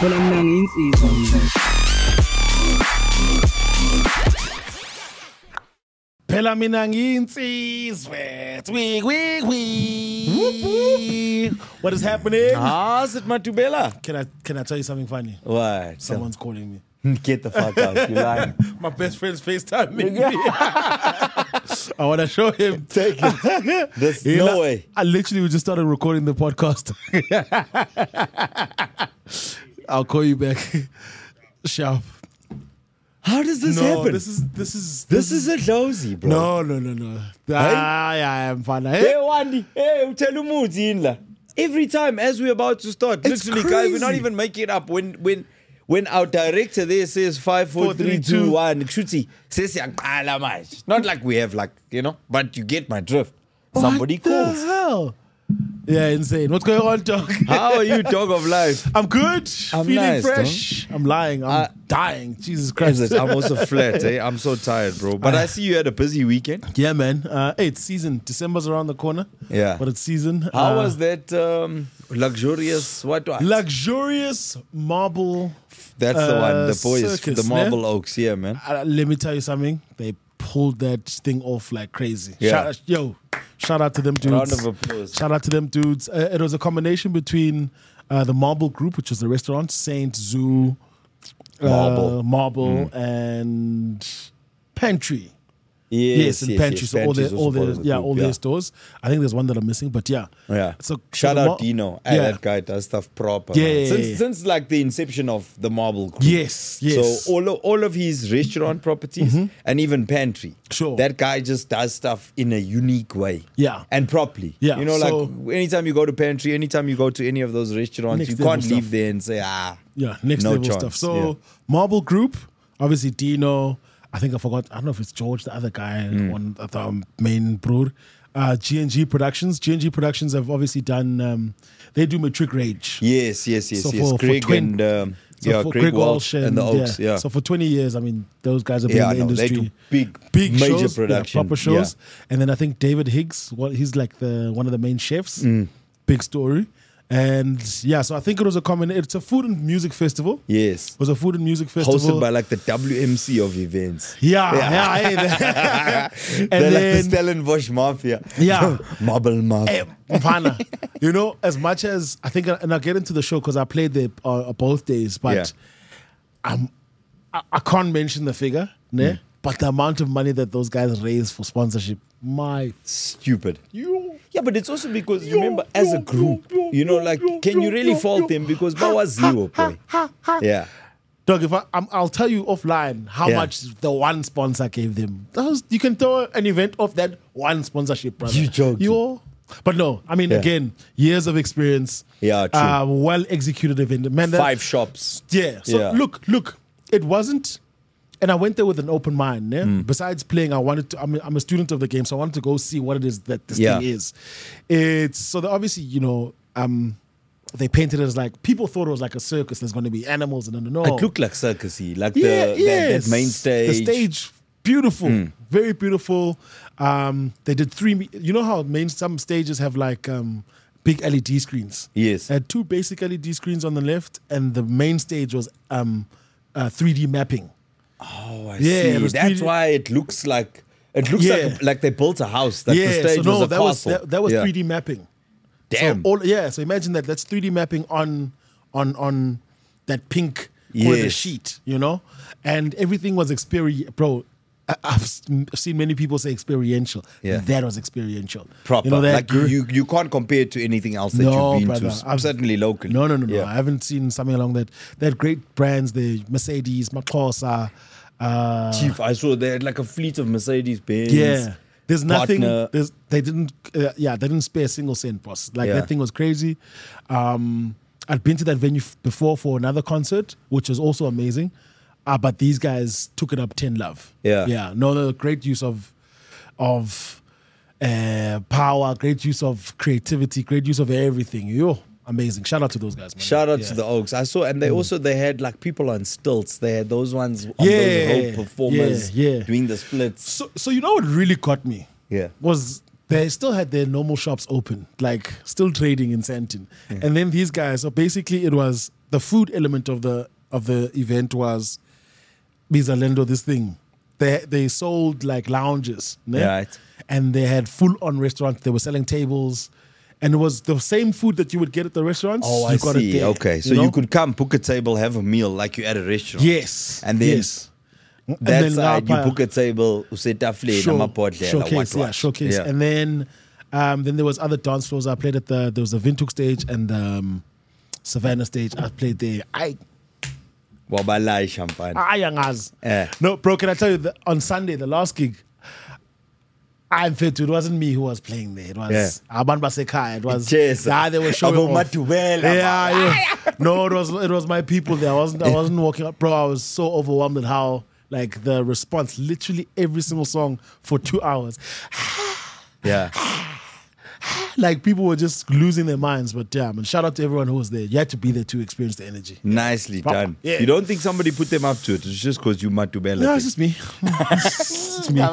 Phela mina ngiyinsizwa mina. Phela mina ngiyinsizwe. What is happening? How's it, Matubela? Can I tell you something funny? What? Someone's calling me. Get the fuck out. You're lying. My best friend's FaceTime me. I want to show him. Take it. There's no way. I literally just started recording the podcast. I'll call you back. Sharp. How does this happen? This This is a dozy, bro. No. I am fine. Hey, Wandi. Hey, tell Umuzi. Every time as we're about to start, It's literally, guys, we're not crazy. even making it up. When our director there says 5, 4, 3, 2, 1, Kshuti says yaqala manje. Not like we have but you get my drift. Somebody What the calls. hell? Yeah, insane. What's going on, dog? How are you, dog of life? I'm good. I'm Feeling nice, fresh. I'm lying. I'm dying. Jesus Christ. I'm also flat. I'm so tired, bro. But I see you had a busy weekend. Yeah, man. Hey, it's season. December's around the corner. Yeah. But it's season. How was that luxurious? What? Luxurious marble. That's the one. The boys, circus, the Marble Oaks. Yeah, man. Let me tell you something. They pulled that thing off like crazy. Yeah. Shout out to them dudes. Round of applause. Shout out to them dudes. It was a combination between the Marble Group, which was the restaurant, Saint Zoo, Marble, and Pantry. Yes, and Pantry. So all their stores. I think there's one that I'm missing, but yeah. Yeah. So Shout the out Dino. Hey, that guy does stuff proper. Yeah, man. yeah. Since like the inception of the Marble Group. Yes. So all of his restaurant properties and even Pantry. Sure. That guy just does stuff in a unique way. Yeah. And properly. Yeah, You know, so- like anytime you go to Pantry, anytime you go to any of those restaurants, Next you level can't leave stuff. there and say, Yeah, next no level chance. stuff. So Yeah. Marble Group, obviously Dino. I think I forgot. I don't know if it's George, the other guy, one of the main brood. G&G Productions. G&G Productions have obviously done. They do Matric Rage. Yes. So for Greg 20 and So for Greg Walsh and the Oaks. Yeah. So for 20 years, I mean, those guys have been in the they industry. do big major shows, production, proper shows. And then I think David Higgs, he's like one of the main chefs. Big story. And yeah, so I think it was it's a food and music festival. Yes. It was a food and music festival. Hosted by like the WMC of events. Yeah. They're And like then, the Stellenbosch Mafia. Yeah. Marble Mafia. Mfana, as much as I think, and I'll get into the show because I played there both days, but I can't mention the figure, ne? But the amount of money that those guys raise for sponsorship, Stupid. Yeah, but it's also because, remember, as a group, can you really fault them? Because Bawaziwo, boy. Yeah. Dog, I'll tell you offline how much the one sponsor gave them. You can throw an event off that one sponsorship, brother. You joking. But no, I mean, again, years of experience. Yeah, true. Well-executed event. Man, 5 shops. Yeah. So look, it wasn't, and I went there with an open mind. Ne? Besides playing, I'm a student of the game, so I wanted to go see what it is that this thing is. Obviously, they painted it as like, people thought it was like a circus. There's going to be animals and no. It looked like circusy, like that main stage. The stage, beautiful, very beautiful. They did 3. You know how some stages have like big LED screens. Yes. They had 2 basic LED screens on the left, and the main stage was 3D mapping. Oh, I Yeah, see. That's why it looks like like they built a house. That the stage was a castle. That was 3D mapping. Damn. So imagine that. That's 3D mapping on that pink corner sheet, and everything was bro. I've seen many people say experiential. Yeah. That was experiential. Proper. You can't compare it to anything else that you've been to. Certainly locally. No. Yeah. I haven't seen something along that. They had great brands, the Mercedes, Maxxosa. Chief, I saw they had like a fleet of Mercedes-Benz. Yeah. There's nothing. Partner. They didn't spare a single cent, boss. That thing was crazy. I'd been to that venue before for another concert, which was also amazing. But these guys took it up 10 love. Yeah. No, great use of power, great use of creativity, great use of everything. Amazing. Shout out to those guys, man. Shout out to the Oaks. I saw, and they had like people on stilts. They had those ones on those rope performers doing the splits. So you know what really got me? Yeah. Was they still had their normal shops open, like still trading in Sandton. And then these guys, so basically it was the food element of the event was Bizalendo, this thing. They sold like lounges, ne? Right. And they had full on restaurants. They were selling tables. And it was the same food that you would get at the restaurants. Oh, I you got see. It there, Okay, so know? you could come, book a table, have a meal like you at a restaurant. Yes. And then yes. that And side, you ngapha- book a table, usetafuleni, amabhodlela, showcase, what. showcase. Yeah. And then there was other dance floors. I played at there was the Windhoek stage and Savannah stage. I played there. Wabalai champagne. Ayangaz. Eh. No, bro, can I tell you, on Sunday, the last gig, I'm fit to it. wasn't me who was playing there. It was Aban Basekai. It was Yes. they were showing Abo off. Matubela, Yeah. No, it was my people there. I wasn't walking up, bro. I was so overwhelmed at how like the response, literally every single song for 2 hours. Yeah. Like people were just losing their minds. But yeah, man, shout out to everyone who was there. You had to be there to experience the energy. Nicely Proper. done. Yeah. You don't think somebody put them up to it? It's just because you Matubela. No, it's just me. It's me.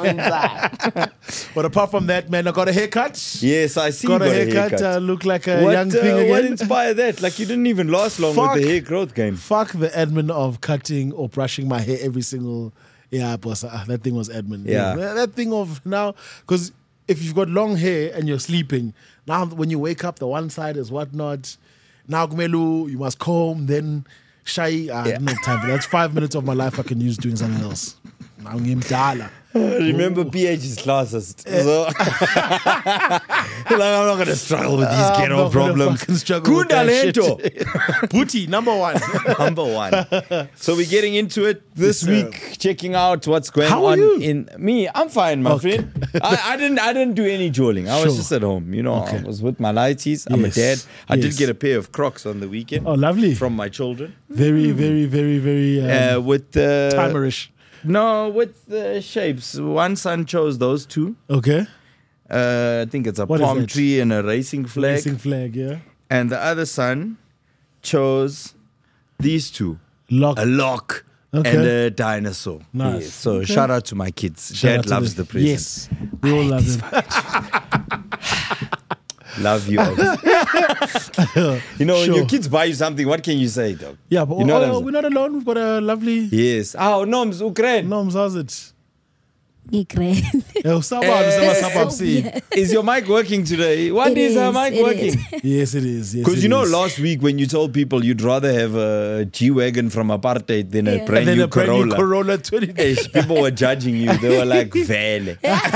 But apart from that, man, I got a haircut. Yes, I see. Got you a haircut. Look like a young thing again. What inspired that? Like you didn't even last long Fuck. with the hair growth game. Fuck the admin of cutting or brushing my hair every single. Yeah, boss. That thing was admin. Yeah. That thing of now, because if you've got long hair and you're sleeping, now when you wake up, the one side is whatnot. Now, Gumelu, you must comb, then shy. I don't have time. That's 5 minutes of my life I can use doing something else. Now, $1. Remember, PH is classist. So, like, I'm not going to struggle with these I'm ghetto not gonna problems. fucking struggle with that shit. Kundalento. Booty, number one. Number one. So we're getting into it this Yes, sir. week, checking out what's going How are on you? in me. I'm fine, my Okay. friend. I didn't do any jewelling. I was Sure. just at home. You know, Okay. I was with my lighties. I'm Yes. a dad. I did Yes. get a pair of Crocs on the weekend. Oh, lovely. From my children. Very, very, very, very With timerish. No, with the shapes. One son chose those two. Okay. I think it's a What is palm that? tree and a racing flag. Racing flag, yeah. And the other son chose these two. Lock. A lock Okay. and a dinosaur. Nice. Yes. So Okay. shout out to my kids. Shout out Dad to loves them. the present. Yes. We all love them. Love you. You know, when Sure. your kids buy you something, what can you say, dog? Yeah, but You know what I'm saying? we're not alone. We've got a lovely Yes. Oh, Noms, Ukraine. Noms, how's it? Ukraine. Is your mic working today? What It is her is, mic it working? is. Yes, it is. Yes, Because it you know, is. last week when you told people you'd rather have a G-Wagon from apartheid than a Yeah. brand And then new a brand new Corolla. Corolla 20. Eish, people were judging you. They were like, vele.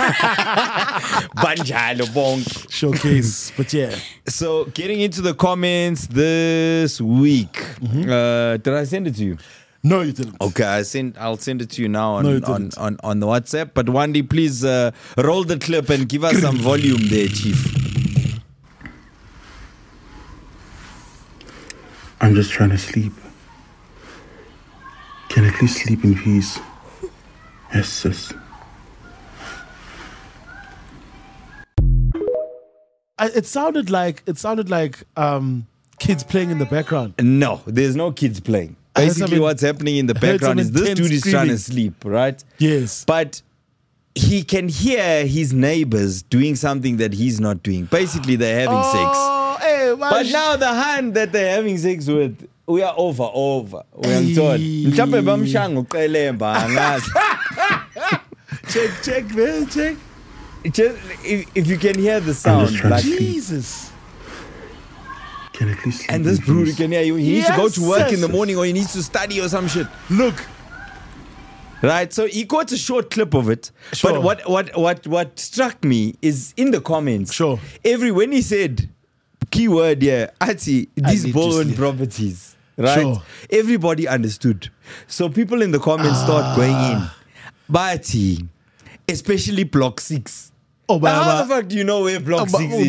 Banjalo bonk. Showcase. But yeah. So, getting into the comments this week. Mm-hmm. Did I send it to you? No, you didn't. Okay, I'll send it to you now No, you on didn't. the WhatsApp. But Wandi, please roll the clip and give us some volume there, Chief. I'm just trying to sleep. Can I please sleep in peace? Yes, sis. It sounded like kids playing in the background. No, there's no kids playing. I heard Basically, some- what's happening in the I heard background some is this intense dude is trying to screaming. sleep, right? Yes. But he can hear his neighbors doing something that he's not doing. Basically, they're having sex. Oh, hey, man. But now the hand that they're having sex with, we are over. Hey. Mhlawumbe bamshaya ngoqelemba, angazi. check there, check. Just if you can hear the sound, just trying to like, sleep. Jesus. Can I please sleep and this in brood peace? can hear you. He needs to go to Yes, work in yes. the morning or he needs to study or some shit. Look. Right, so he caught a short clip of it. Sure. But what struck me is in the comments. Sure. When he said keyword, yeah, Ati, these need to Bowen sleep. properties, right? Sure. Everybody understood. So people in the comments start going in. But especially block 6. Oh, Now, how the fuck do you know where block 6 is?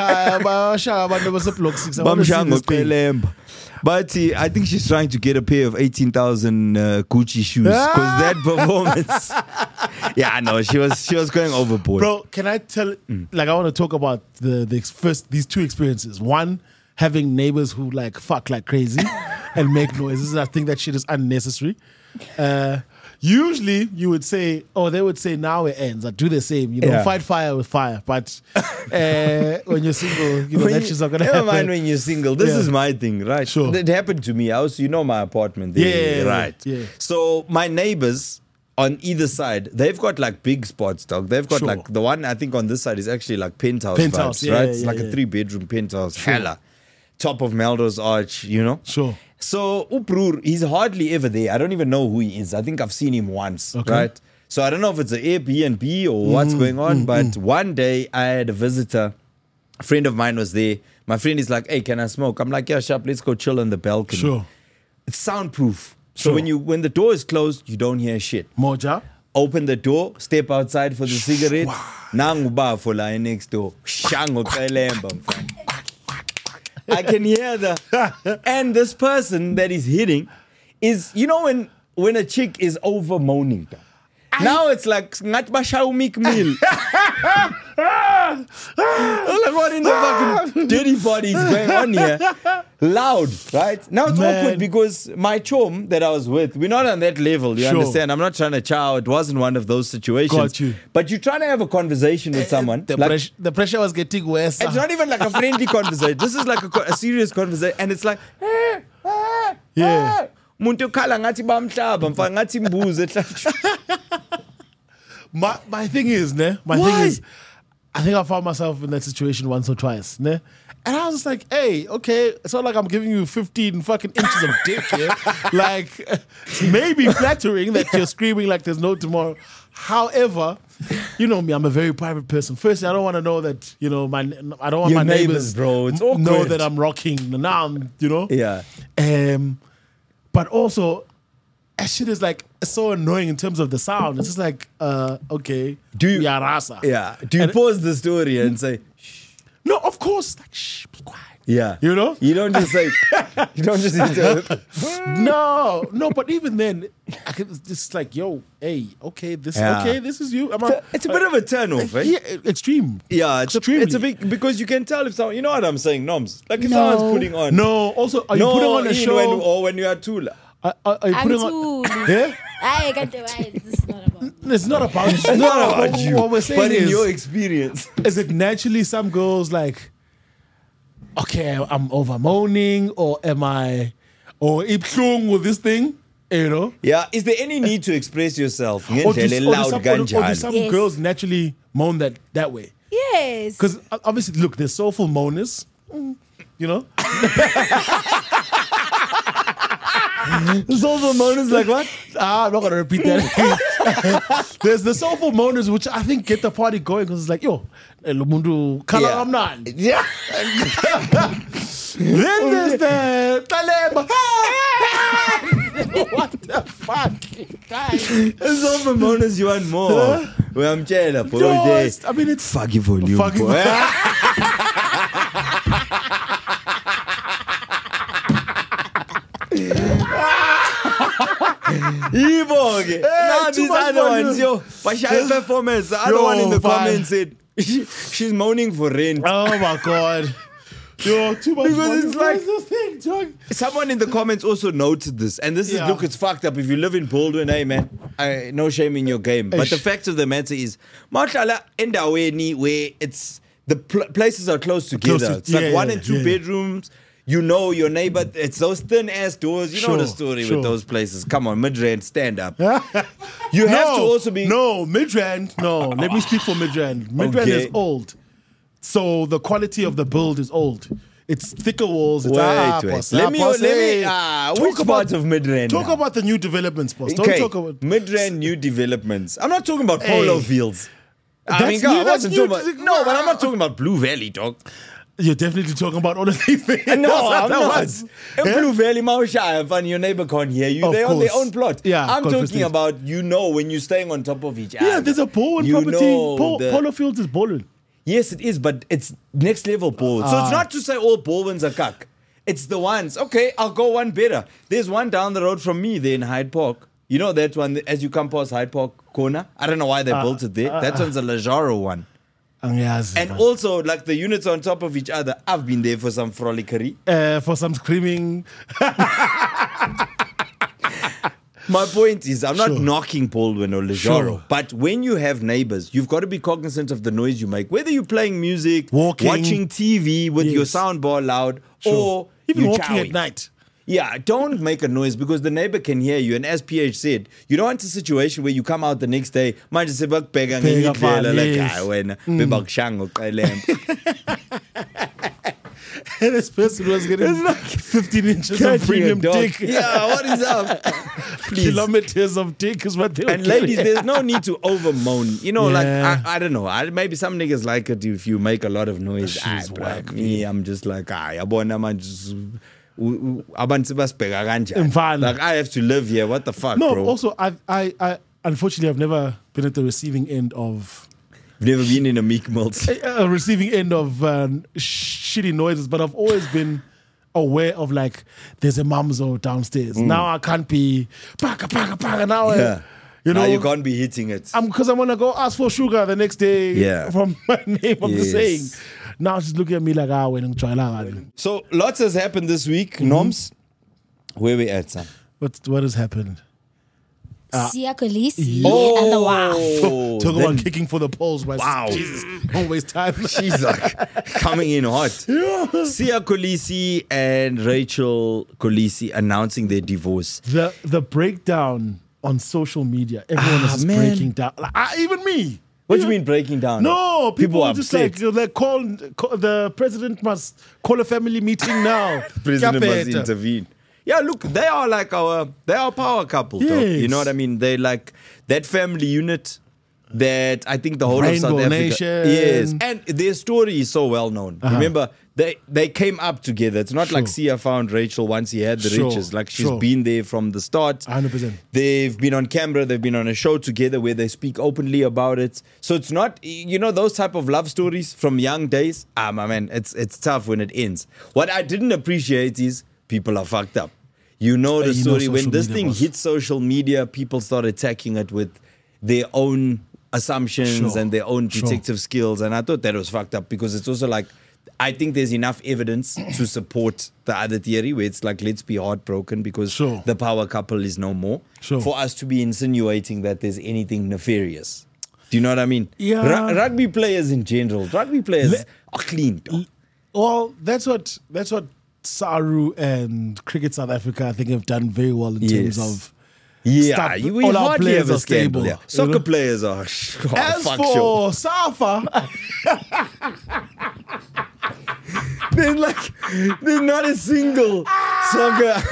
Bamshaya ngoqelemba. But I think she's trying to get a pair of 18,000 Gucci shoes because that performance. Yeah, no, she was going overboard. Bro, can I tell? Like, I want to talk about these two experiences. One, having neighbors who like fuck like crazy and make noises. I think that shit is unnecessary. Usually you would say, they would say now it ends. I do the same, fight fire with fire. But when you're single, that's just not gonna never happen. mind when you're single. This Yeah. is my thing, right? Sure. It happened to me. My apartment there, Yeah, right? yeah. So my neighbors on either side, they've got like big spots, dog. They've got Sure. like the one I think on this side is actually like penthouse Penthouse, vibes, yeah, right? yeah, It's like yeah. a 3-bedroom penthouse, Sure. hella. Top of Melrose Arch, Sure. So Uprur, he's hardly ever there. I don't even know who he is. I think I've seen him once, Okay. right? So I don't know if it's an Airbnb or what's going on, but one day I had a visitor. A friend of mine was there. My friend is like, "Hey, can I smoke?" I'm like, "Yeah, sharp. Let's go chill on the balcony." Sure. It's soundproof. So Sure. when the door is closed, you don't hear shit. Moja. Open the door, step outside for the cigarette. Nanguba for line next door. Shango kelemba, mfana. I can hear and this person that is hitting is, when a chick is over moaning. Now it's like ngat bashau mik meal. Like what in the fucking dirty body is going on here? Loud, right? Now it's Man. awkward because my chum that I was with, we're not on that level, you Sure. understand? I'm not trying to chow. It wasn't one of those situations. Got you. But you're trying to have a conversation with someone. The, like, the pressure was getting worse. it's not even like a friendly conversation. This is like a serious conversation. And it's like, Yeah. Muntu khala ngathi bamhlaba, mfana ngathi imbuzi ehlatshwe. My thing is, thing is, I think I found myself in that situation once or twice, And I was just like, hey, okay, it's not like I'm giving you 15 fucking inches of dick here. Like, it's maybe flattering that you're screaming like there's no tomorrow. However, you know me, I'm a very private person. Firstly, I don't want to know that, I don't want Your my neighbors, neighbors bro. It's know awkward. that I'm rocking. Now I'm, Yeah. But also, that shit is like so annoying in terms of the sound. It's just like, okay, Do you- Rasa. Yeah. Do you pause the story and say, No, of course. Like, shh, be quiet. yeah. You know? You don't just say, you don't just No, but even then, it's just like, yo, hey, okay, this is you. It's a bit of a turn off, eh? Yeah, extreme. Yeah, it's Extremely. a big, because you can tell if someone, you know what I'm saying, Noms? Like if No. someone's putting on. No, also, are you putting on a Ian, show? or when you are Tula. Are you I'm putting too. on? Yeah? I got the right. This is not about. It's not about you. It's not about you. What we're saying but in is, your experience. is it naturally some girls like, okay, I'm over moaning, or am I, or iplung with this thing, Yeah, is there any need to express yourself? Or do Loud some ganjani. Yes. girls naturally moan that way? Yes. Because obviously, look, there's soulful moaners, Soulful moaners like what? I'm not going to repeat that. There's the soulful moaners, which I think get the party going because it's like, yo, Lumundu, Yeah. Kalamnan. Yeah. Then there's the Taleb. What the fuck? Guys. Soulful moaners, you want more? Well, I'm telling you, No, I mean, it's fuck you volume. Fuck you. boy. Ibo-ke. Now too these much other volume. ones, yo, Bashai performance. The other Yo, one in the fine. comments said she's moaning for rent. Oh my God. Yo, too much. Because it's like- What's this thing, John? Someone in the comments also noted this, and this is Yeah. look, it's fucked up. If you live in Baldwin, hey man, no shame in your game. But the Eish. fact of the matter is, Mashallah, endaweni where it's the places are close together. to- It's like yeah, 1 and 2 yeah. bedrooms. You know your neighbor. It's those thin ass doors. You know the Sure, story sure. with those places. Come on, Midrand, stand up. You have to also be. No, Midrand. No, let me speak for Midrand. Midrand Okay. is old. So the quality of the build is old. It's thicker walls. It's Wait. boss, Let me. boss, hey. Which part of Midrand? Talk now? about the new developments, boss. Okay, Don't talk about. Midrand new developments. I'm not talking about polo Hey. fields. That's God, new, I that's wasn't new. talking about, no, but I'm not talking about Blue Valley, dog. You're definitely talking about all of these things. No, Those are I'm the not. ones. In Yeah? Blue Valley, Maushire, and your neighbor can't hear you. Of They're on their course. own plot. Yeah, I'm conflict talking is- about, when you're staying on top of each other. Yeah, there's a pole and You property. know Polo Fields is bowling. Yes, it is, but it's next level ball. So it's not to say all ballwins are cuck. It's the ones. Okay, I'll go one better. There's one down the road from me there in Hyde Park. You know that one as you come past Hyde Park corner? I don't know why they built it there. That one's a Lajaro one. And also, like the units on top of each other, I've been there for some frolicery. for some screaming. My point is, I'm not Sure. knocking Baldwin or Lejaro, Sure. but when you have neighbors, you've got to be cognizant of the noise you make. Whether you're playing music, Walking. watching TV with your Yes. soundbar loud, or Even you walking chowing. at night. Yeah, don't make a noise because the neighbor can hear you. And as PH said, you don't want a situation where you come out the next day, manje sebakubheka ngenye Bheka indlela, like, yes. "Ah, wena, bebakushaya ngoqelembe." And this person was getting 15 inches of Catching a premium dog. dick. Yeah, what is up? Please. Kilometers of dick is what they were And ladies, getting. there's no need to over moan. You know, Yeah. like I don't know. Maybe some niggas like it if you make a lot of noise. She's Bruh, whack, me, I'm just like, yabona manje abantu basibheka kanjani. Mfana. Like I have to live here. What the fuck, No, bro? also, I unfortunately, I've never been at the receiving end of I've never been in a Meek Mills. receiving end of shitty noises, but I've always been aware of like there's a mamzo downstairs. Now I can't be paka paka paka now. Yeah. You know, Now you can't be hitting it. because I'm gonna go ask for sugar the next day. Yeah. From my name of the Yes. saying. Now she's looking at me like when I'm trying. So lots has happened this week. Noms, where we at, son? What has happened? Sia Khaleesi Oh. and the WAF. Talk then- about kicking for the polls. Wow. Jesus, don't waste time. She's like coming in hot. Sia Khaleesi and Rachel Khaleesi announcing their divorce. The breakdown on social media, everyone is just man. breaking down. Like, even me. What do you mean breaking down? No, people are just upset. like, call the president must call a family meeting now. President must Kapeta. intervene. Yeah, look, they are like they are a power couple. Though. You Yes. know what I mean? They like that family unit that I think the whole Rainbow of South Africa. Nation. Yes, and their story is so well known. Remember, they came up together. It's not like Sia found Rachel once he had the Sure, riches. Like she's sure. been there from the start. 100%. They've been on camera. They've been on a show together where they speak openly about it. So it's not, those type of love stories from young days. My man, it's tough when it ends. What I didn't appreciate is people are fucked up. You know the You know story. When social this media thing was- hit social media, people start attacking it with their own assumptions Sure, and their own sure. detective skills. And I thought that was fucked up because it's also like, I think there's enough evidence to support the other theory where it's like, let's be heartbroken because Sure. the power couple is no more. Sure. For us to be insinuating that there's anything nefarious. Do you know what I mean? Yeah. Rugby players in general, rugby players are clean. dog. Well, that's what Saru and Cricket South Africa, I think, have done very well in terms Yes. of. Yeah, Stop. we All our hardly players have a are scandal. stable, Yeah. you Soccer know? players are As fuck for show. Safa, There's not a single soccer.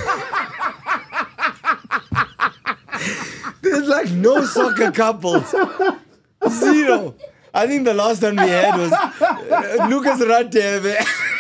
There's like no soccer couples. Zero. I think the last one we had was Lucas Radebe.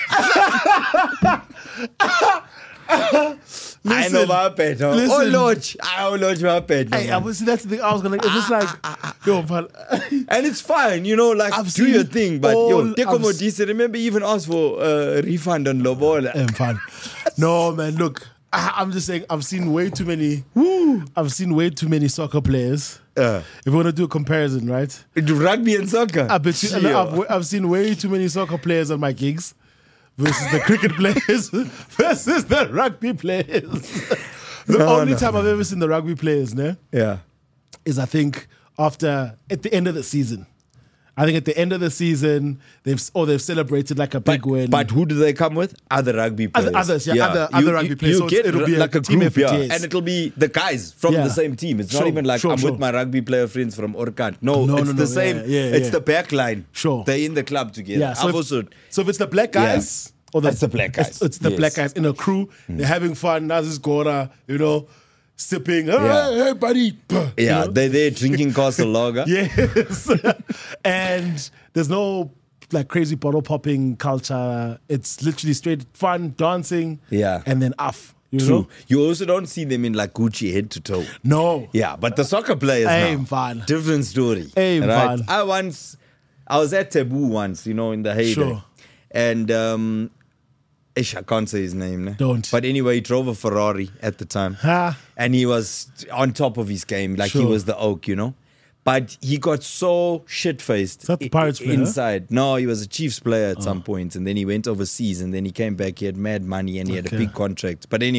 I know my pet. Oh listen. Lord, my pet. hey, that's the thing I was gonna. It's just like, yo, but And it's fine, like I've do your seen thing. But all- Teko I've Modise, remember he even asked for a refund on Lobola. fun. No, man, look, I'm just saying, I've seen way too many. I've seen way too many soccer players. If you want to do a comparison, right? Rugby and soccer. I bet you, Sure. I've seen way too many soccer players on my gigs versus the cricket players versus the rugby players. The only time I've ever seen the rugby players, Yeah. is I think at the end of the season. I think at the end of the season they've celebrated like a big win. But who do they come with? Other rugby players. Others, yeah, other rugby players. So it'll be like a team group, effort, yeah. yes. And it'll be the guys from Yeah. the same team. It's not Sure, even like sure, I'm sure. with my rugby player friends from Orkant. No, No, it's no, the no, same. yeah, It's yeah. the back line. Sure. They're in the club together. yeah, I've also so if it's the black guys or It's the black guys. it's the Yes. black guys in a crew. They're having fun. Nazis Gora, sipping. Yeah. Hey, buddy. yeah, they're there drinking Castle Lager. Yes. And there's no like crazy bottle popping culture. It's literally straight fun, dancing. Yeah. And then off. You True. know? You also don't see them in like Gucci head to toe. No. Yeah, but the soccer players Aim now, fun. different story. Aim right? fun. I was at Taboo once, in the heyday. Sure. And I can't say his name. Ne? Don't. But anyway, he drove a Ferrari at the time. Ha. And he was on top of his game, like he Sure. was the oak, But he got so shit-faced that the Pirates player? inside. No, he was a Chiefs player at some point, and then he went overseas, and then he came back. He had mad money, and he had a Okay. big contract. But anyway,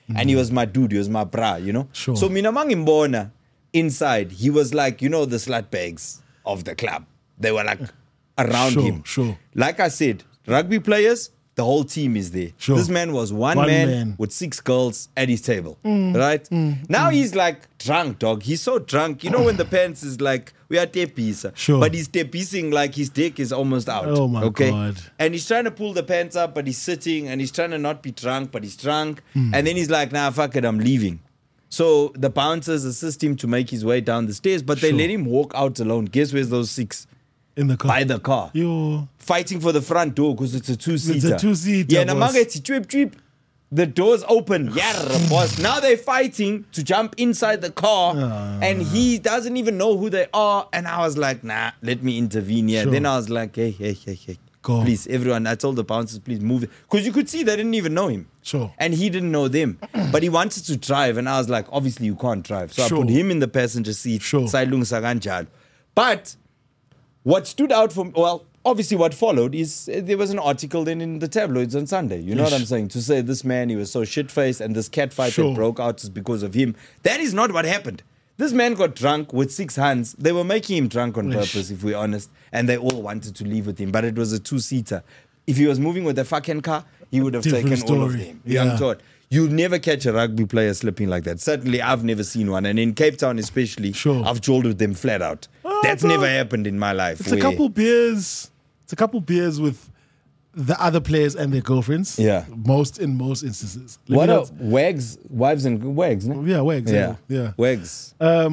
And he was my dude. He was my bra, you know? Sure. So mina mangimbona inside, he was like, you know, the slut bags of the club. They were like around him. Sure. Like I said, rugby players, the whole team is there. Sure. This man was one One man man. with 6 girls at his table. Right? Now he's like drunk, dog. He's so drunk. You know when the pants is like, we are tepis. Sure. But he's tepising like his dick is almost out. Oh my God. And he's trying to pull the pants up, but he's sitting, and he's trying to not be drunk, but he's drunk. And then he's like, nah, fuck it, I'm leaving. So the bouncers assist him to make his way down the stairs, but they Sure. let him walk out alone. Guess where's those 6? In the car. By the car. Yo. Fighting for the front door because it's a 2-seater. It's a 2-seater, Yeah, boss. namanga it's trip trip. The doors open. Yeah, boss. Now they're fighting to jump inside the car, and he doesn't even know who they are. And I was like, nah, let me intervene here. Sure. Then I was like, hey. Go. Please, everyone. I told the bouncers, please move it. Because you could see they didn't even know him. Sure. And he didn't know them. But he wanted to drive. And I was like, obviously you can't drive. So Sure. I put him in the passenger seat. Sure. Sailungisa kanjalo. But what stood out from, well, obviously what followed is there was an article then in the tabloids on Sunday. You know what I'm saying? To say this man, he was so shit-faced and this cat fight Sure. that broke out is because of him. That is not what happened. This man got drunk with 6 hands. They were making him drunk on purpose, if we're honest. And they all wanted to leave with him. But it was a 2-seater. If he was moving with a fucking car, he would have Different taken all of story. them. Yeah. I'm taught. You'll never catch a rugby player slipping like that. Certainly, I've never seen one. And in Cape Town especially, Sure. I've jawed with them flat out. That's bro. never happened in my life. It's a couple beers. It's a couple beers with the other players and their girlfriends. Yeah. In most instances. Let What me are not- wags, wives and wags, no? Yeah, wags. Yeah. Wags.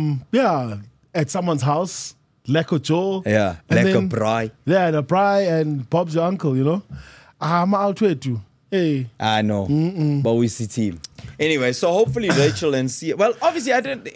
Yeah. At someone's house. Lekker Joel. Yeah. And Lekker then- braai. Yeah, the Bry and Bob's your uncle, you know. I'm out with you. Hey. I know. But we see team. Anyway, so hopefully Rachel and Sia. Well, obviously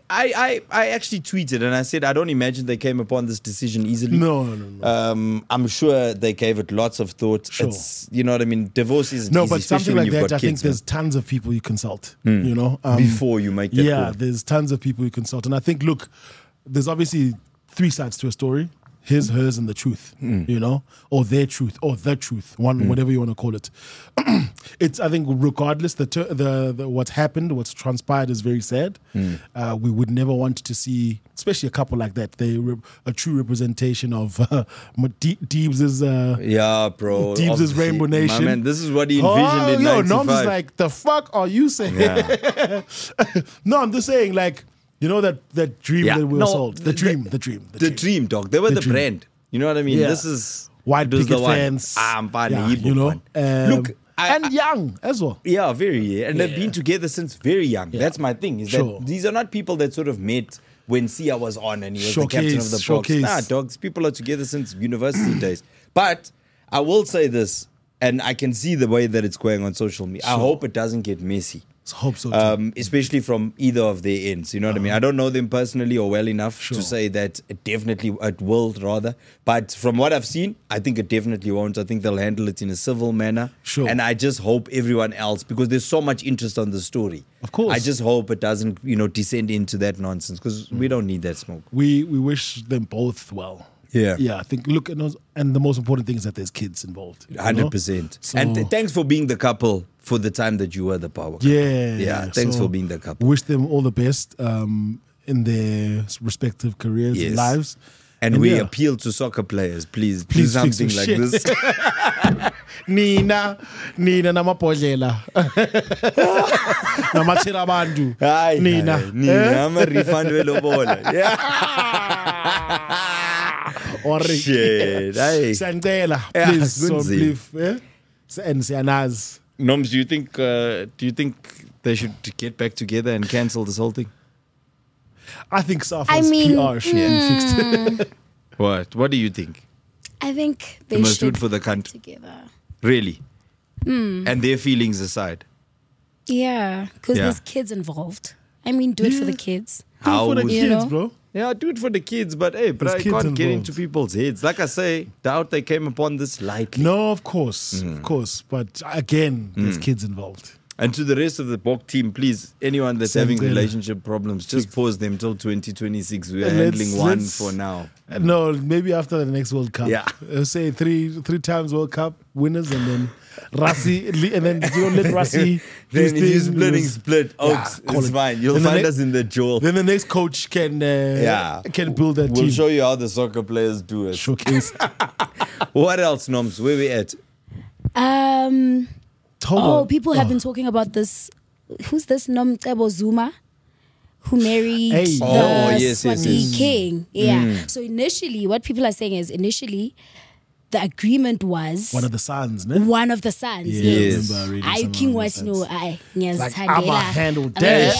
I actually tweeted and I said I don't imagine they came upon this decision easily. No. I'm sure they gave it lots of thought. Sure. It's, you know what I mean? Divorce isn't No, easy, but especially something when like you've that, got I think kids, there's tons of people you consult, you know. before you make that Yeah, call. there's tons of people you consult. And I think, look, there's obviously 3 sides to a story. His, hers, and the truth, you know, or their truth, or the truth, whatever you want to call it. It's, I think, regardless, the what's happened, what's transpired is very sad. We would never want to see, especially a couple like that, a true representation of Deebs' Yeah, bro. Deebs' Obviously, Rainbow Nation. My man, this is what he envisioned in 95. Nom's is like, the fuck are you saying? Yeah. No, I'm just saying, like, you know that dream Yeah. that we were No, sold. The dream. The dream, dog. They were the dream. brand. You know what I mean? Yeah. This is White this is picket the one. fence. I'm Yeah, you know. Look, And young as well. yeah, very. And they've been together since very young. Yeah. That's my thing. Is Sure. that these are not people that sort of met when Sia was on and he was the captain of the box. Showcase. Nah, dogs. People are together since university days. But I will say this, and I can see the way that it's going on social media. I hope it doesn't get messy. Let's hope so too. Especially from either of their ends. You know what I mean? I don't know them personally or well enough Sure. to say that it will rather. But from what I've seen, I think it definitely won't. I think they'll handle it in a civil manner. Sure. And I just hope everyone else, because there's so much interest on the story. Of course. I just hope it doesn't, descend into that nonsense because we don't need that smoke. We wish them both well. Yeah. Yeah, I think, look, and the most important thing is that there's kids involved. you know? 100%. So- And thanks for being the couple for the time that you were the power couple. Yeah. Yeah, thanks so for being the couple. Wish them all the best in their respective careers and Yes. lives. And we yeah. appeal to soccer players, please do Please fix something some like shit. this. Nina namabhodlela namachela abantu Hayi, Nina hayi, Nina, I'm a refund welobola. Yeah. or Shit. Hey. siyacela Yeah, please so kunzima. please and siyanazi. Noms, do you think they should get back together and cancel this whole thing? I think Safa's I mean, PR should be fixed. What do you think? I think they You must do should it for the get country. together. Really? And their feelings aside. Yeah, because Yeah. there's kids involved. I mean, do it for the kids. How For the would- kids, know? bro. Yeah, do it for the kids, but hey, but I There's kids can't get involved. into people's heads. Like I say, doubt they came upon this lightly. No, of course, but again, there's kids involved. And to the rest of the Bok team, please, anyone that's having Same. relationship problems, just pause them till 2026. We are Let's- handling one let's- for now. No, maybe after the next World Cup. Yeah. Say three times World Cup winners, and then Rassi, and then let Rassi. do his Then if you're thing. split, Oaks, call it's it. fine. You'll Then the find ne- us in the jewel. Then the next coach can build that We'll team. show you how the soccer players do it. Showcase. What else, Noms? Where we at? Oh, people have been talking about this. Who's this Nomcebo Zuma? Who married Hey. the Oh, yes, yes, Swati yes. king. Yeah. So initially, what people are saying is the agreement was One of the sons, ne? one of the sons. Yeah, Yes. Yes. I remember reading I some King of the was sons. no I Like, I'ma handle that.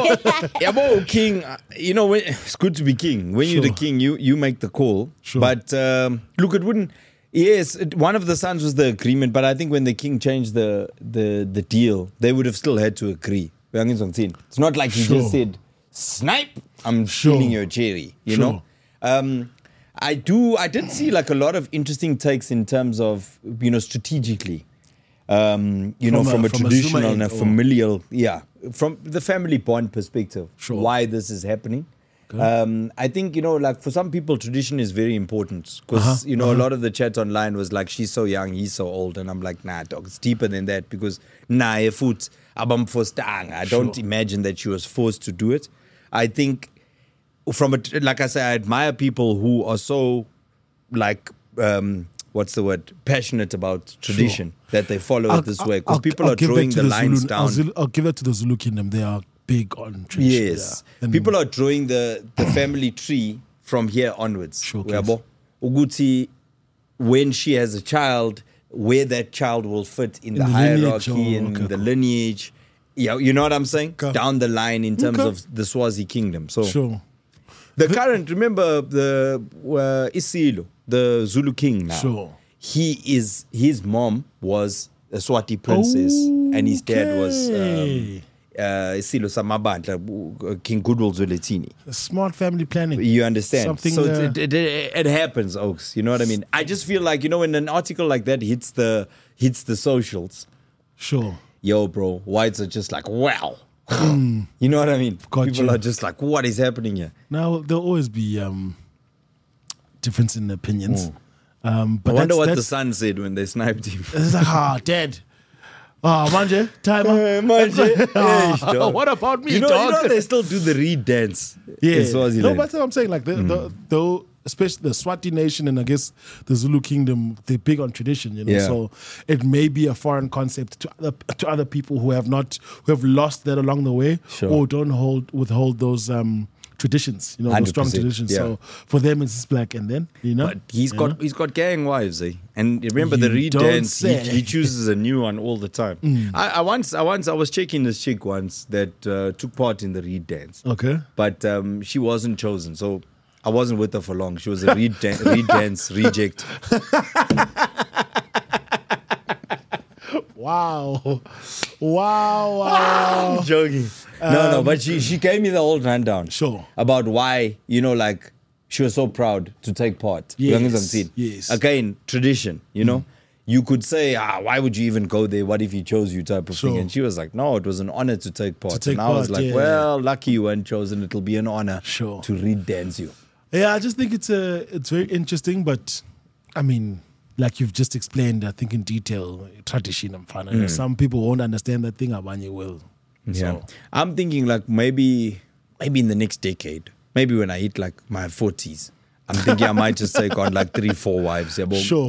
Yabo, King, you know, it's good to be king. When you're the Sure. king, you make the call. Sure. But look, it wouldn't. Yes, one of the sons was the agreement, but I think when the king changed the deal, they would have still had to agree. It's not like he Sure. just said, "Snipe, I'm Sure. stealing your cherry." You Sure. know. I did see like a lot of interesting takes in terms of, you know, strategically, from a from a traditional Zuma and a end, or- familial, from the family bond perspective, Sure. why this is happening. I think, you know, like for some people, tradition is very important because, you know, a lot of the chat online was like, she's so young, he's so old. And I'm like, nah, dog, it's deeper than that because, foot, abam forstang. I don't imagine that she was forced to do it. I think like I say, I admire people who are so like, what's the word? Passionate about tradition that they follow it this way because people are give that drawing to the lines Zulu, down. I'll give that to the Zulu kingdom. They are big on tradition. Yes. Yeah. And People are drawing the family tree from here onwards. Showcase. Uyabo? Uguti, when she has a child, where that child will fit in the lineage, hierarchy, in okay, the cool. lineage. Yeah, you know what I'm saying? Okay. Down the line in terms Okay. of the Swazi kingdom. So Sure. the current, remember the Isilo, the Zulu king now. Sure. His mom was a Swati princess and his dad was Okay. Isilo Samabandla, King Goodwill Zwelithini. Smart family planning. You understand? Something, So it happens, Oaks. You know what I mean? I just feel like, you know, when an article like that hits the socials, Sure. yo, bro, whites are just like, wow. You know what I mean? Got People you. are just like, what is happening here? Now there'll always be difference in opinions. But I wonder what the that's, son said when they sniped him. it's like, dead. Manje, timer. What about me, You know, dog? they still do the reed dance Yeah. in Swaziland. No, but I'm saying like though, especially the Swati nation and I guess the Zulu kingdom, they're big on tradition, you know. Yeah. So it may be a foreign concept to other people who have lost that along the way, Sure. or don't withhold those traditions, you know, those strong 100%, traditions. yeah. So for them it's just black, and then you know. But he's got gang wives, eh? And remember the You reed don't dance, say. he chooses a new one all the time. I was checking this chick once that took part in the reed dance. Okay. But she wasn't chosen, so I wasn't with her for long. She was a reed dance reject. Wow. Wow. I'm joking. No, but she gave me the whole rundown. Sure. About why, you know, like she was so proud to take part. Yes, You know what I'm saying? yes. Again, tradition, you know. You could say, why would you even go there? What if he chose you type of thing? Sure. And she was like, no, it was an honor to take part. take and I was part, like, yeah. well, lucky you weren't chosen. It'll be an honor Sure. to reed dance you. Yeah, I just think it's very interesting, but I mean, like you've just explained, I think in detail, tradition and fun. Some people won't understand that thing, abanye will. Yeah. So, I'm thinking like maybe in the next decade, maybe when I hit like my 40s, I'm thinking I might just take on like 3-4 wives. Yeah, Sure.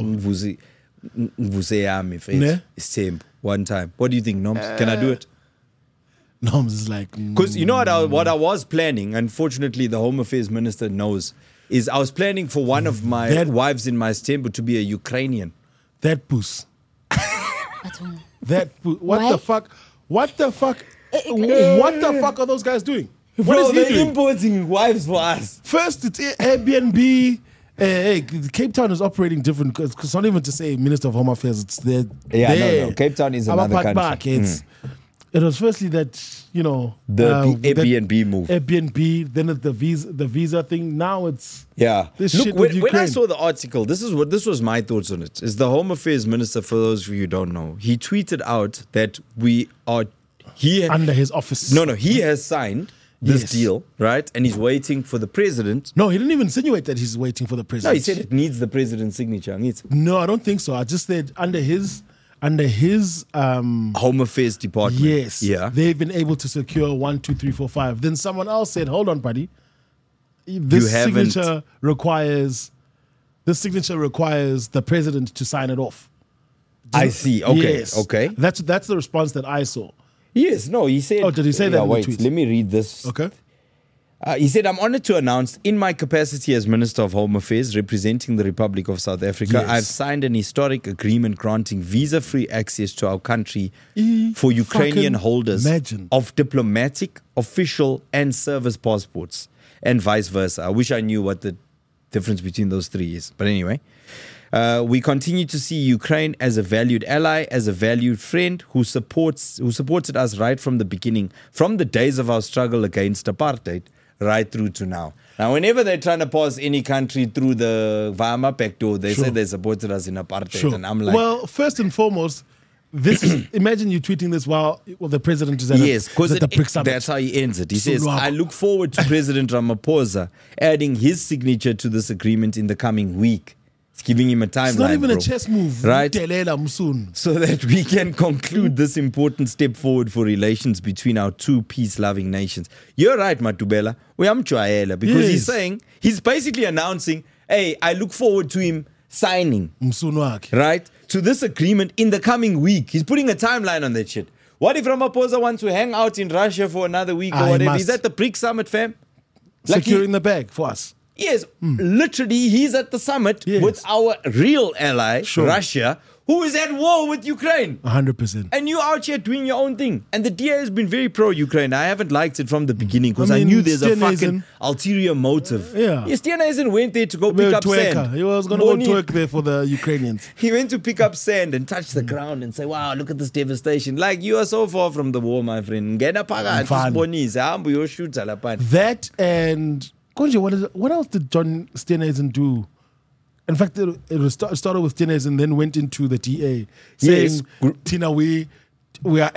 Ne? One time. What do you think, Noms? Can I do it? Noms is like, Because you know what I was planning, unfortunately the Home Affairs Minister knows, is I was planning for one of my That- wives in my stembu to be a Ukrainian. that puss. don't- That puss. What Why? the fuck? What the fuck? What the fuck are those guys doing? What is he they're doing? importing wives for us. First, it's Airbnb. Hey, Cape Town is operating different because it's not even to say Minister of Home Affairs. It's there. Yeah, no. Cape Town is another country. It's It was firstly that, you know, The Airbnb move. Airbnb, then the visa thing. Now it's Yeah. this Look, shit with when I Ukraine. saw the article, this was my thoughts on it. Is the Home Affairs Minister, for those of you who don't know, he tweeted out that under his office. he has signed this Yes. deal, right? And he's waiting for the president. No, he didn't even insinuate that he's waiting for the No, president. he said it needs the president's signature. No, I don't think so. I just said under his Home Affairs Department. yes, Yeah. they've been able to secure 1, 2, 3, 4, 5. Then someone else said, "Hold on, buddy. This haven't- signature requires the president to sign it off." I see. Okay. Yes. Okay. That's the response that I saw. Yes. No, he said. Oh, did he say that in the wait, tweet? let me read this. Okay. He said, I'm honored to announce, in my capacity as Minister of Home Affairs representing the Republic of South Africa, Yes. I've signed an historic agreement granting visa-free access to our country for Ukrainian fucking holders imagine. of diplomatic, official, and service passports, and vice versa. I wish I knew what the difference between those three is. But anyway, we continue to see Ukraine as a valued ally, as a valued friend who supported us right from the beginning, from the days of our struggle against apartheid, right through to now. Now, whenever they're trying to pass any country through the Weimar Pact, they Sure. say they supported us in apartheid, Sure. and I'm like, well, first and foremost, this is, imagine you tweeting this while the president is at yes, because the BRICS summit. that's how he ends it. He says, Sonwabo. I look forward to President Ramaphosa adding his signature to this agreement in the coming week. It's giving him a timeline. It's not even bro. a chess move. Right? Delela Musun. So that we can conclude this important step forward for relations between our two peace-loving nations. You're right, Matubela. We am because he's Yes. saying, he's basically announcing, hey, I look forward to him signing, Msunwaki. right, to this agreement in the coming week. He's putting a timeline on that shit. What if Ramaphosa wants to hang out in Russia for another week or I whatever? must. He's at the BRICS summit, fam. Like Securing the bag for us. Yes, literally, he's at the summit Yes. with our real ally, Sure. Russia, who is at war with Ukraine. 100%. And you out here doing your own thing. And the DA has been very pro-Ukraine. I haven't liked it from the beginning because I I mean, knew there's a fucking Steenhuisen- ulterior motive. Yeah. Yes, Steenhuisen went there to go pick up sand. He was going to go Boni- twerk there for the Ukrainians. He went to pick up sand and touch the ground and say, wow, look at this devastation. Like, you are so far from the war, my friend. Ngena phakathi, Mfana. sibonise, hamba uyoshuta lapha. That and Konje, what else did John Steenhuisen do? In fact, it started with Steenhuisen and then went into the DA saying, Yes. Tina, we are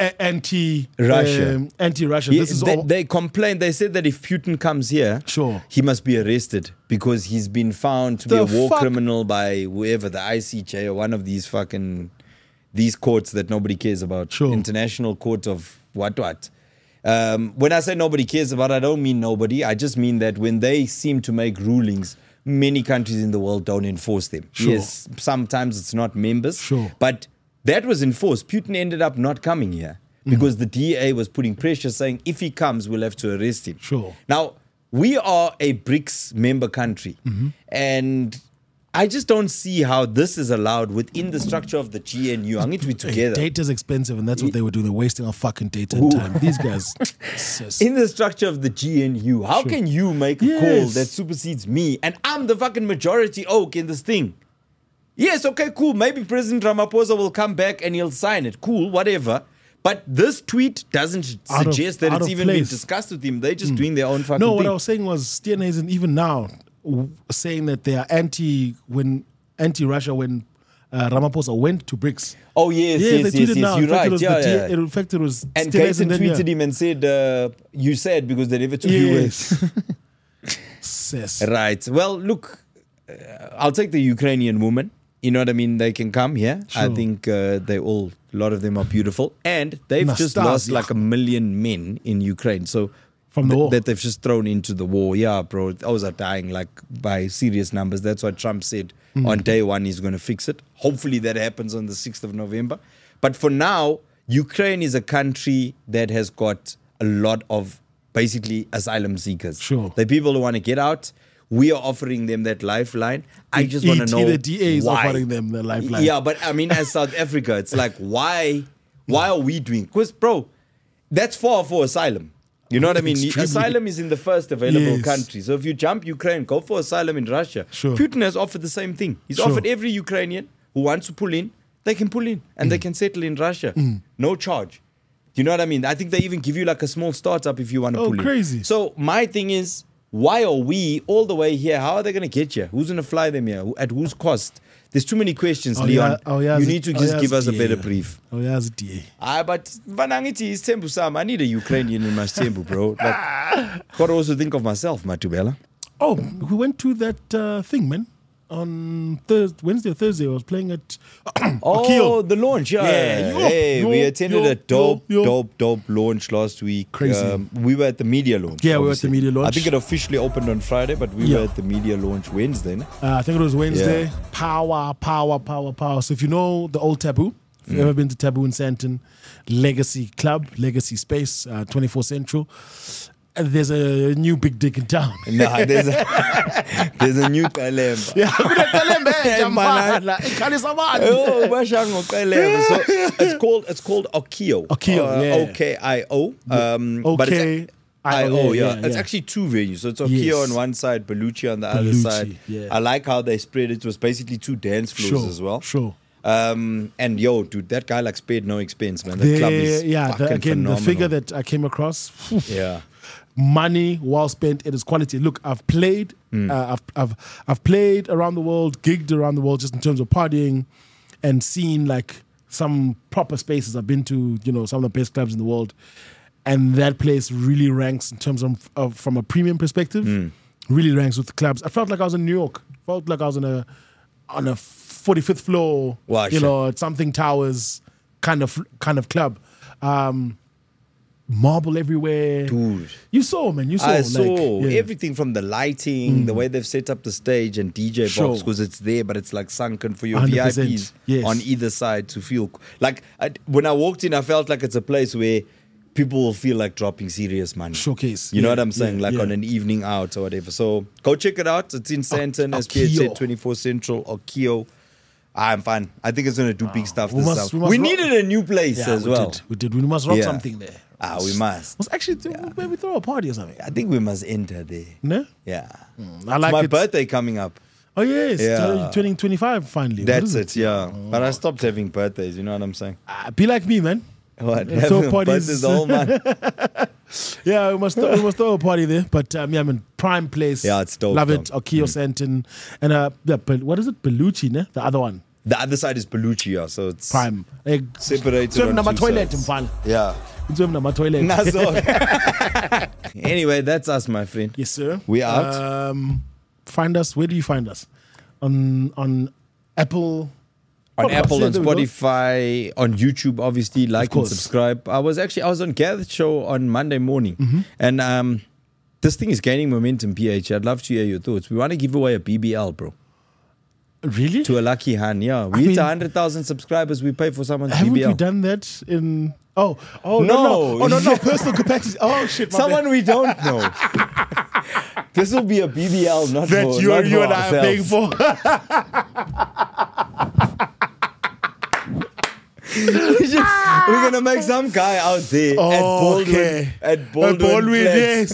Russia. anti-Russia. Yeah, This is they, all. they complained. They said that if Putin comes here, Sure. he must be arrested because he's been found to be The a war fuck? criminal by whoever, the ICJ or one of these these courts that nobody cares about. Sure. International Court of what. When I say nobody cares about, I don't mean nobody. I just mean that when they seem to make rulings, many countries in the world don't enforce them. Sure. Yes, sometimes it's not members. Sure. But that was enforced. Putin ended up not coming here because the DA was putting pressure saying if he comes, we'll have to arrest him. Sure. Now, we are a BRICS member country. And I just don't see how this is allowed within the structure of the GNU. I need to be together. Data's expensive, and that's what they were doing. They're wasting our fucking data and time. These guys. sis. In the structure of the GNU, how can you make a call Yes. that supersedes me and I'm the fucking majority oak in this thing? Yes, okay, cool. Maybe President Ramaphosa will come back and he'll sign it. Cool, whatever. But this tweet doesn't Out of- suggest that out it's of even been place. discussed with him. They're just doing their own fucking No, thing. what I was saying was Steenhuisen, even now, saying that they are anti-Russia when Ramaphosa went to BRICS. Oh, yes, Yes, yes, they yes, tweeted yes. now. You're In fact, right. it was Yeah, the yeah. In fact, it was And Steenhuisen Gaten then, tweeted yeah. him and said, you said because they never took you in. Yes. Sis. Right. Well, look, I'll take the Ukrainian woman. You know what I mean? They can come here. I Sure. think a lot of them are beautiful. And they've just Nastasia. lost like 1 million men in Ukraine. So From the war. that they've just thrown into the war. Yeah, bro. Those are dying like by serious numbers. That's what Trump said on day one he's going to fix it. Hopefully that happens on the 6th of November. But for now, Ukraine is a country that has got a lot of basically asylum seekers. Sure. The people who want to get out. We are offering them that lifeline. I just want to know the DA is why. offering them the lifeline. Yeah, but I mean, as South Africa, it's like, why are we doing? Because, bro, that's far for asylum. You know what I mean? Extremely. Asylum is in the first available Yes. country. So if you jump Ukraine, go for asylum in Russia. Sure. Putin has offered the same thing. He's Sure. offered every Ukrainian who wants to pull in, they can pull in and they can settle in Russia. No charge. You know what I mean? I think they even give you like a small startup if you want to pull crazy. in. So my thing is, why are we all the way here? How are they going to get here? Who's going to fly them here? At whose cost? There's too many questions, Leon. You need to just give us a better brief. Oh, yeah, it's DA. But Vanangiti is Tembu Sam. I need a Ukrainian in my Tembu, bro. Like, got to also think of myself, Matubela. Oh, we went to that thing, man. On Wednesday or Thursday, I was playing at Oh, the launch, yeah. We attended a dope launch last week. Crazy. We were at the media launch. Yeah, we were at the media launch. I think it officially opened on Friday, but we were at the media launch Wednesday. No? I think it was Wednesday. Yeah. Power. So if you know the old Taboo, if you've ever been to Taboo in Sandton, Legacy Club, Legacy Space, 24 Central, there's a new big dick in town. Nah, there's a new Kalemba. Yeah, So it's called Okio. Okio, yeah. O-K-I-O. But it's I-O, yeah. It's actually two venues. So it's Okio on one side, Bellucci on the other side. Yeah. I like how they spread it. It was basically two dance floors as well. Sure. And yo, dude, that guy like spared no expense, man. The club is fucking phenomenal. The figure that I came across. Yeah. Money well spent. It is quality. Look, I've played. I've played around the world, gigged around the world, just in terms of partying, and seen like some proper spaces. I've been to, some of the best clubs in the world, and that place really ranks in terms of from a premium perspective. Really ranks with the clubs. I felt like I was in New York. Felt like I was on a 45th floor. Wow, at something towers kind of club. Marble everywhere. Dude. You saw, man. I saw everything from the lighting, the way they've set up the stage and DJ box, because it's there, but it's like sunken for your 100%. VIPs on either side to feel. Like, when I walked in, I felt like it's a place where people will feel like dropping serious money. Showcase. You know what I'm saying? On an evening out or whatever. So go check it out. It's in Sandton, as PH said, 24 Central, Okio. I'm fine. I think it's going to do big stuff this summer. We needed a new place as well. We did. We must rock something there. We must. Let's actually maybe throw a party or something. I think we must enter there. No? Yeah. I like it's my birthday coming up. Oh, yes. Yeah. Turning 25 finally. That's it, yeah. But I stopped having birthdays, you know what I'm saying? Be like me, man. What? Throw parties. Birthdays the whole month. Yeah, we must throw a party there. But I'm in prime place. Yeah, it's dope. Love it. Okio Sandton. And what is it? Bellucci, ne? The other one. The other side is Bellucci, yeah. So it's prime. Separated on two toilet, sides. Yeah. Toilet. Anyway, that's us, my friend. Yes, sir. We out. Find us. Where do you find us? On Apple. On Apple, on Spotify, on YouTube, obviously. Like and subscribe. I was on Gareth's show on Monday morning. And this thing is gaining momentum, PH. I'd love to hear your thoughts. We want to give away a BBL, bro. Really? To a lucky hand, yeah. We hit 100,000 subscribers. We pay for someone's haven't BBL. Haven't we done that in... Oh, no. Personal capacity. Oh, shit. Someone we don't know. This will be a BBL, not that for you not and for I are paying for. We're going to make some guy out there at Baldwin yes.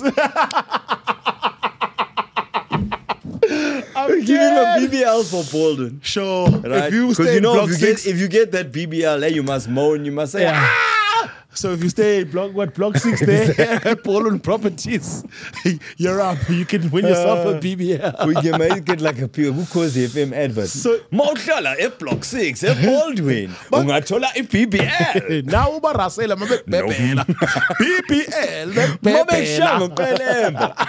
We're giving a BBL for Baldwin. Sure. Right? If you get that BBL, you must moan, you must say, So if you stay at block 6 there at Baldwin Properties, you're up. You can win yourself a BBL. We can make it like a pure. Who calls the FM advert? So, Mawuhlala at block 6 at Baldwin. Ungathola a BBL. Now ubarasela mabebela. BBL mabebela.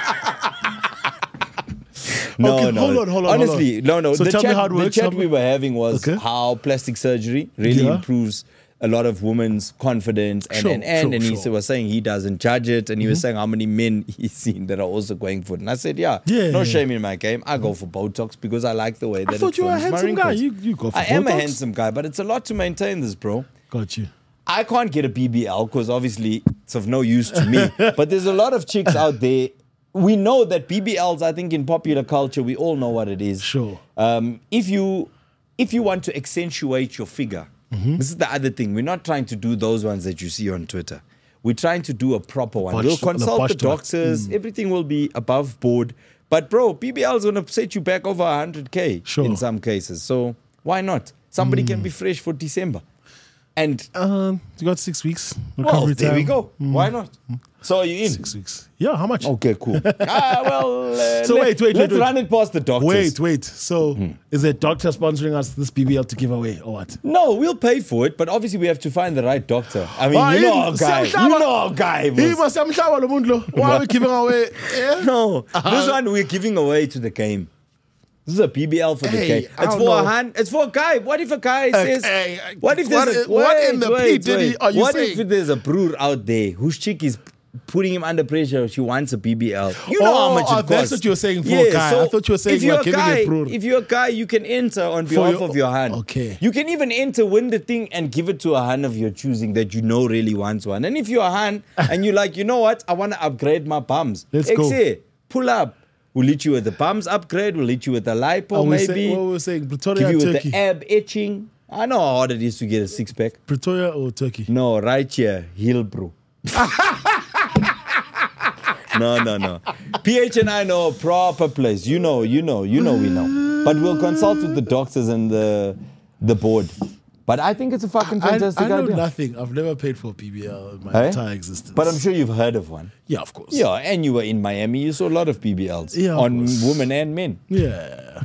No. Hold on. Honestly, no. So the chat we were having was how plastic surgery really improves a lot of women's confidence. And he was saying he doesn't judge it. And he was saying how many men he's seen that are also going for it. And I said, no shame in my game. I go for Botox because I like the way that I thought you were a handsome guy. You go for Botox. I am a handsome guy, but it's a lot to maintain this, bro. Got you. I can't get a BBL because obviously it's of no use to me. But there's a lot of chicks out there. We know that BBLs, I think in popular culture, we all know what it is. Sure. If you want to accentuate your figure, this is the other thing. We're not trying to do those ones that you see on Twitter. We're trying to do a proper one. We'll consult the doctors. Everything will be above board. But bro, BBL is going to set you back over 100K in some cases. So why not? Somebody can be fresh for December. And You got 6 weeks. well, recovery there we time. go. Why not? So are you in? 6 weeks. Yeah, how much? Okay, cool. So wait. Let's run it past the doctors. Wait. So is a doctor sponsoring us this BBL to give away or what? No, we'll pay for it, but obviously we have to find the right doctor. I mean, you know our guy. He must have Why are we giving away? Yeah? No, this one we're giving away to the game. This is a PBL for the Hey, game. I It's don't for know. a hand. It's for a guy. What if a guy says? What if there's what in the P Diddy are you What saying? if there's a brewer out there whose chick is putting him under pressure? She wants a PBL. You know how much it costs. That's what you were saying for a guy. I thought you were saying if we're you're a giving guy, it brewer. if you're a guy, you can enter on behalf of your hand. Okay. You can even enter, win the thing, and give it to a hand of your choosing that you know really wants one. And if you're a hand and you're like, you know what, I want to upgrade my bums. Let's go. Pull up. We'll hit you with the bums upgrade. We'll hit you with the lipo, maybe. What we're saying, Pretoria Give or you with Turkey? the ab itching. I know how hard it is to get a six-pack. Pretoria or Turkey? No, right here, Hillbro. No. PH and I know a proper place. You know, we know. But we'll consult with the doctors and the board. But I think it's a fucking fantastic I know idea. nothing. I've never paid for a PBL in my entire existence. But I'm sure you've heard of one. Yeah, of course. Yeah, and you were in Miami. You saw a lot of PBLs Yeah, of on course. women and men. Yeah.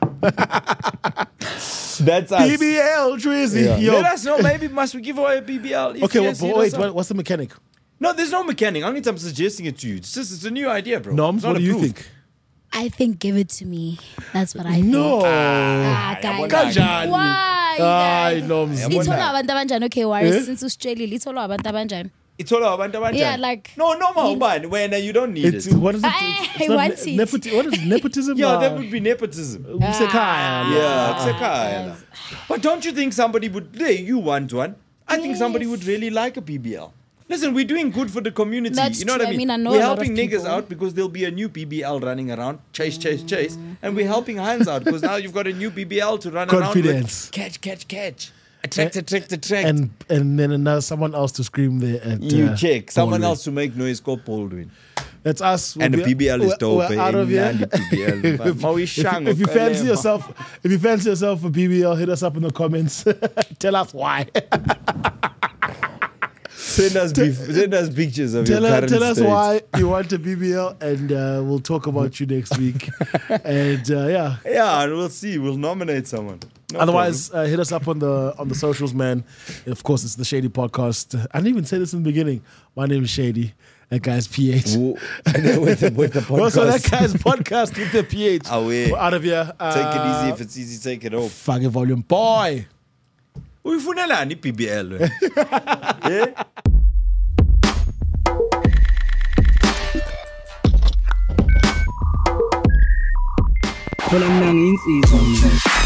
That's us. BBL, Drizzy. Yeah. Yo. Let us know. Maybe must we give away a BBL? If Okay, yes, but hit wait. us up. What's the mechanic? No, there's no mechanic. Only I'm suggesting it to you. It's a new idea, bro. Noms, It's not what do you approved. think? I think give it to me. That's what I think. No. Guys. Kanjani? Why? Hayi, Noms. Lithola abantu abanjani? Okay, worries. Since usitshelile lithola abantu abanjani? It's all about the Yeah, like- no, man. When you don't need It's it. what is it? I It's not want it. What is nepotism? Yeah, that would be nepotism. Umsekhaya. Yeah, kusekhaya. But don't you think somebody would? Hey, you want one? I think somebody would really like a PBL. Listen, we're doing good for the community. That's you know what true. I I mean? mean, I know we're a lot helping of niggas people. out because there'll be a new PBL running around. Chase. And we're helping hands out because now you've got a new PBL to run Confidence. around with. Catch. Attract. And then another someone else to scream there at You check. Someone Baldwin. else to make noise called Baldwin. That's us. And the We'll be- PBL is dope. We're out of here. If If you fancy yourself a BBL, hit us up in the comments. Tell us why. Send us pictures of your current Tell us state. why you want a BBL, and we'll talk about you next week. And yeah. Yeah, and we'll see. We'll nominate someone. No Otherwise, hit us up on the socials, man. Of course, it's the Shady Podcast. I didn't even say this in the beginning. My name is Shady. That guy's PH. problem. And then with the podcast. Also, that guy's podcast with the PH. Away. We're out of here. Take it easy. If it's easy, take it off. Fucking volume. Boy. Uyifunelani PBL? Yeah? Walang nanging season.